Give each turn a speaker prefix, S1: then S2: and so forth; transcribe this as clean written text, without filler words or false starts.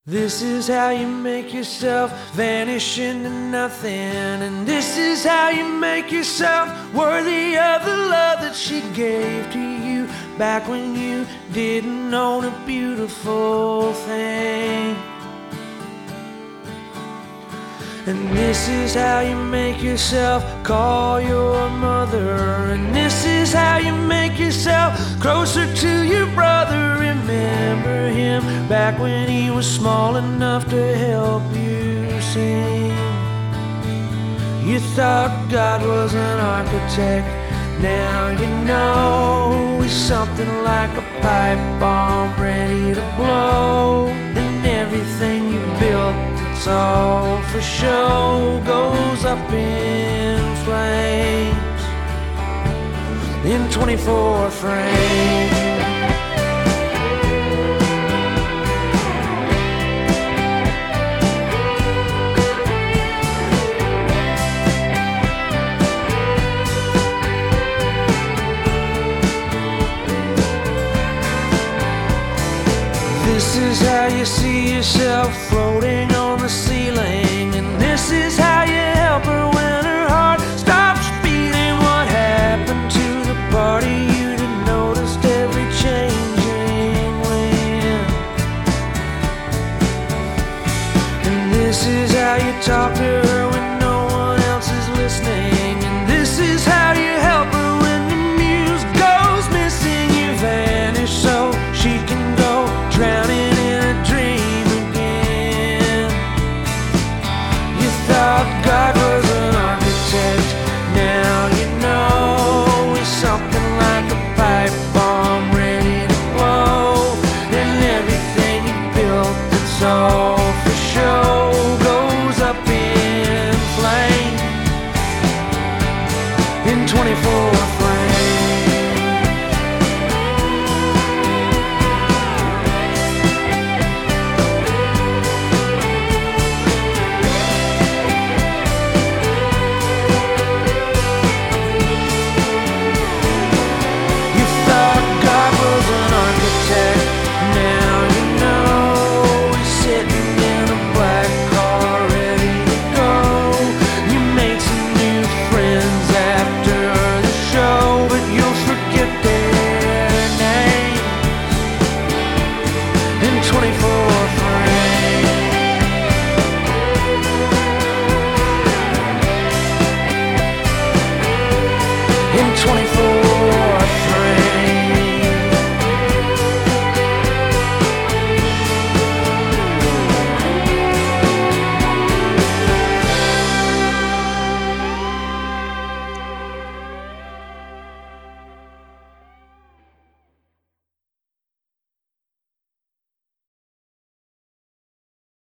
S1: This is how you make yourself vanish into nothing. And this is how you make yourself worthy of the love that she gave to you back when you didn't own a beautiful thing. And this is how you make yourself call your mother. And this is how you make yourself closer to your brother. Remember him back when he was small enough to help you sing. You thought God was an architect. Now you know he's something like a pipe bomb ready to blow. And everything you built, it's all for show, goes up in flames in 24 frames. This is how you see yourself floating on the ceiling. And this is how you help her when her heart stops beating. What happened to the party you didn't notice every changing wind? And this is how you talk to her when no one else is listening. And this is how you help her when the muse goes missing. You vanish so she can go drowning in a dream again. You thought God was an architect. Now you know he's something like a pipe bomb ready to blow. And everything you built, it's all for